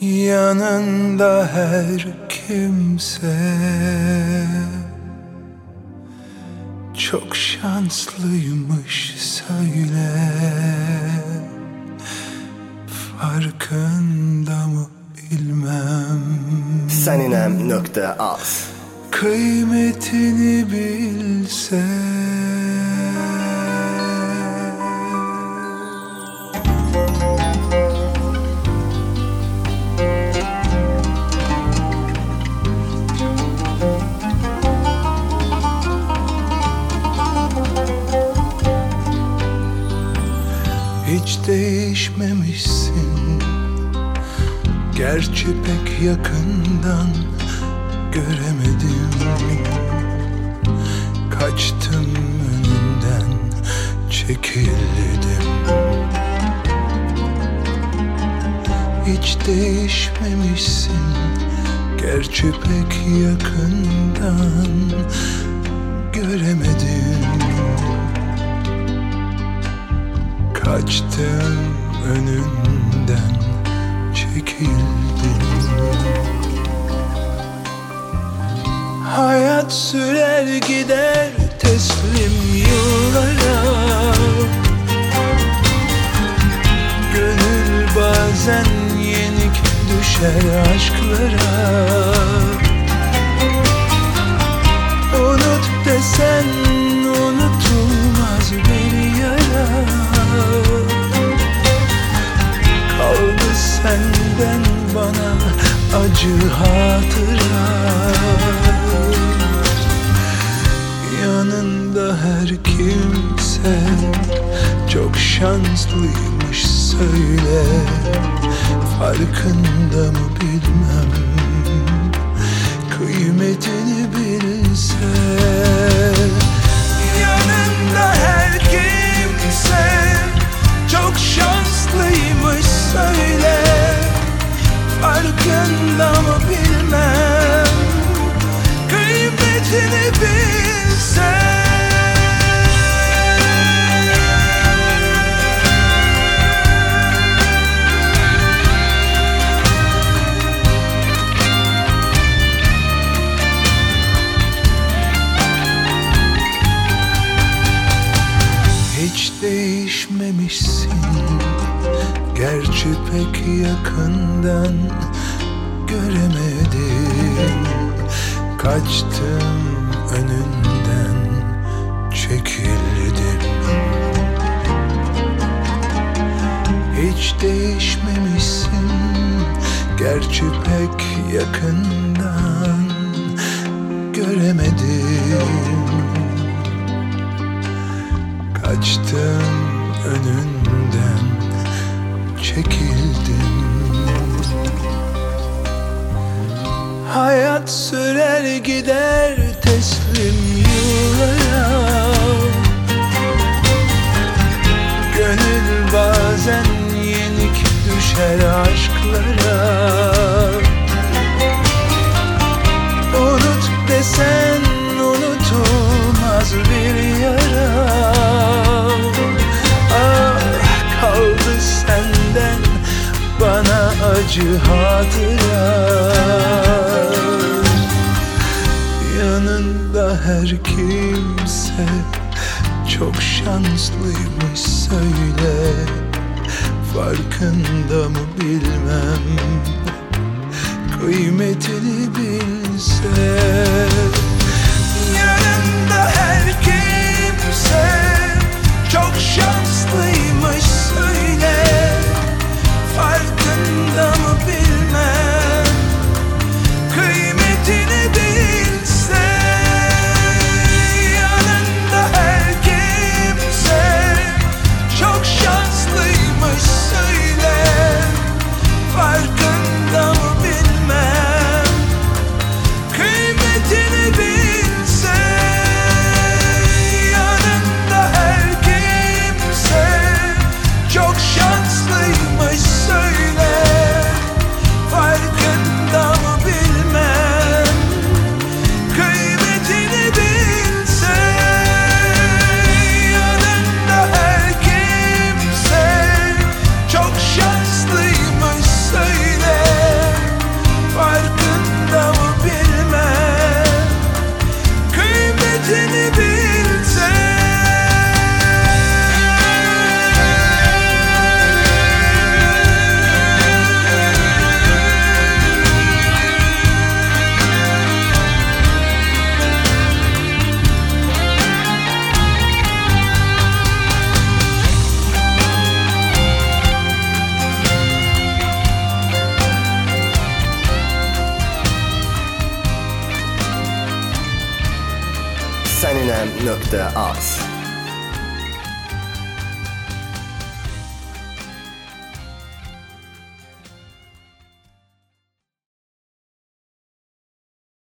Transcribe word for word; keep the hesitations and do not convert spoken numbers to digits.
Yanında her kimse çok şanslıymış söyle. Farkında mı bilmem. Saninem nokta az. Kıymetini bilse. Hiç değişmemişsin, gerçi pek yakından göremedim. Kaçtım önünden, çekildim. Hiç değişmemişsin, gerçi pek yakından göremedim. Kaçtım önünden, çekildim. Hayat sürer gider teslim yıllara. Gönül bazen yenik düşer aşklara. Unut desen unutulmaz bir yara. Kaldı senden bana acı hatıra. Yanında her kimse çok şanslıymış söyle. Farkında mı bilmem, kıymetini bilse. Yanında her kimse çok şanslıymış söyle. Farkında mı bilmem, kıymetini bilse. Hiç değişmemişsin, gerçi pek yakından göremedim. Kaçtım önünden, çekildim. Hiç değişmemişsin, gerçi pek yakından göremedim. Kaçtım önünden, çekildim. Hayat sürer gider teslim yıllara. Gönül bazen yenik düşer aşklara. Unut desen unutulmaz bir yara. Ah, kaldı senden bana acı hatıra. Yanında her kimse çok şanslıymış söyle. Farkında mı bilmem, kıymetini bilse. Yanında her kimse çok şanslıymış söyle. Farkında mı bilmem, kıymetini bilse. Yanında her kimse çok şanslıymış söyle. Farkında mı bilmem, kıymetini bilse. Yanında Seninəm nöqtə az.